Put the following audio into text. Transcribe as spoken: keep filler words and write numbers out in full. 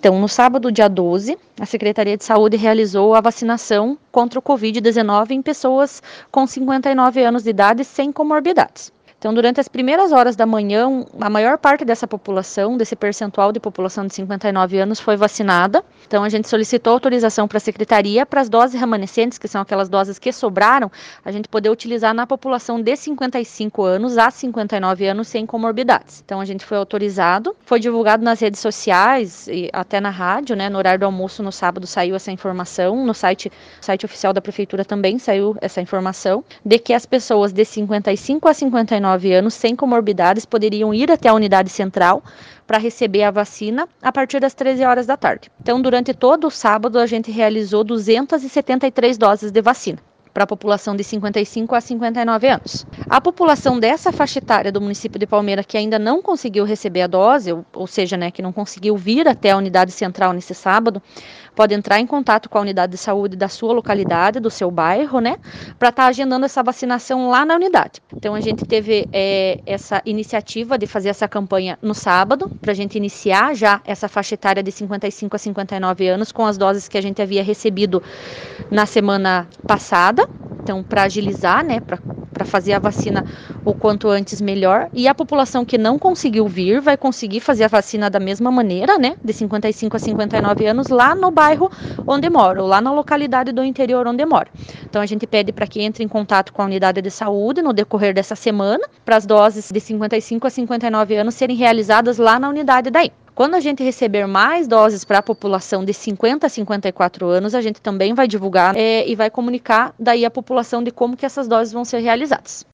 Então, no sábado, dia doze, a Secretaria de Saúde realizou a vacinação contra o covid dezenove em pessoas com cinquenta e nove anos de idade sem comorbidades. Então, durante as primeiras horas da manhã, a maior parte dessa população, desse percentual de população de cinquenta e nove anos, foi vacinada. Então, a gente solicitou autorização para a Secretaria para as doses remanescentes, que são aquelas doses que sobraram, a gente poder utilizar na população de cinquenta e cinco anos a cinquenta e nove anos sem comorbidades. Então, a gente foi autorizado, foi divulgado nas redes sociais e até na rádio, né? No horário do almoço, no sábado, saiu essa informação. No site, site oficial da Prefeitura também saiu essa informação, de que as pessoas de cinquenta e cinco a cinquenta e nove anos sem comorbidades poderiam ir até a unidade central para receber a vacina a partir das treze horas da tarde. Então, durante todo o sábado, a gente realizou duzentas e setenta e três doses de vacina para a população de cinquenta e cinco a cinquenta e nove anos. A população dessa faixa etária do município de Palmeira que ainda não conseguiu receber a dose, ou, ou seja, né, que não conseguiu vir até a unidade central nesse sábado, pode entrar em contato com a unidade de saúde da sua localidade, do seu bairro, né, para estar tá agendando essa vacinação lá na unidade. Então, a gente teve é, essa iniciativa de fazer essa campanha no sábado, para a gente iniciar já essa faixa etária de cinquenta e cinco a cinquenta e nove anos com as doses que a gente havia recebido na semana passada. Então, para agilizar, né, para fazer a vacina o quanto antes melhor. E a população que não conseguiu vir vai conseguir fazer a vacina da mesma maneira, né, de cinquenta e cinco a cinquenta e nove anos, lá no bairro onde mora, ou lá na localidade do interior onde mora. Então, a gente pede para que entre em contato com a unidade de saúde no decorrer dessa semana, para as doses de cinquenta e cinco a cinquenta e nove anos serem realizadas lá na unidade daí. Quando a gente receber mais doses para a população de cinquenta a cinquenta e quatro anos, a gente também vai divulgar é, e vai comunicar daí a população de como que essas doses vão ser realizadas.